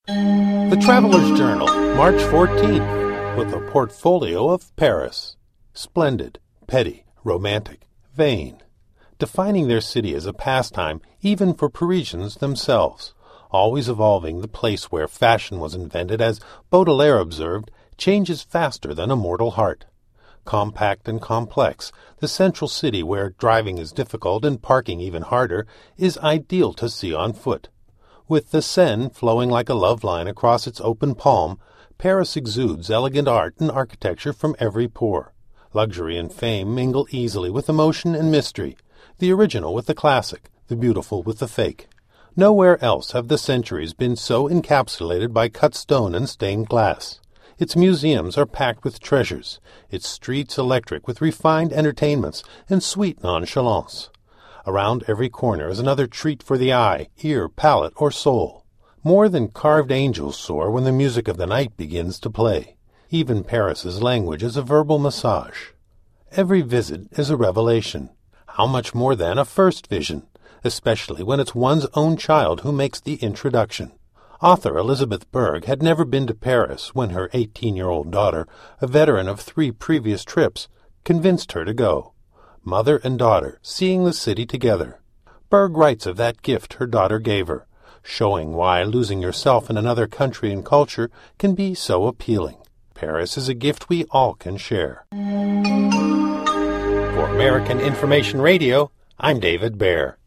The Traveler's Journal, March 14th, with a portfolio of Paris. Splendid, petty, romantic, vain. Defining their city as a pastime even for Parisians themselves. Always evolving, the place where fashion was invented, as Baudelaire observed, changes faster than a mortal heart. Compact and complex, the central city where driving is difficult and parking even harder is ideal to see on foot. With the Seine flowing like a love line across its open palm, Paris exudes elegant art and architecture from every pore. Luxury and fame mingle easily with emotion and mystery, the original with the classic, the beautiful with the fake. Nowhere else have the centuries been so encapsulated by cut stone and stained glass. Its museums are packed with treasures, its streets electric with refined entertainments and sweet nonchalance. Around every corner is another treat for the eye, ear, palate, or soul. More than carved angels soar when the music of the night begins to play. Even Paris's language is a verbal massage. Every visit is a revelation. How much more than a first vision, especially when it's one's own child who makes the introduction. Author Elizabeth Berg had never been to Paris when her 18-year-old daughter, a veteran of 3 previous trips, convinced her to go. Mother and daughter, seeing the city together. Berg writes of that gift her daughter gave her, showing why losing yourself in another country and culture can be so appealing. Paris is a gift we all can share. For American Information Radio, I'm David Baer.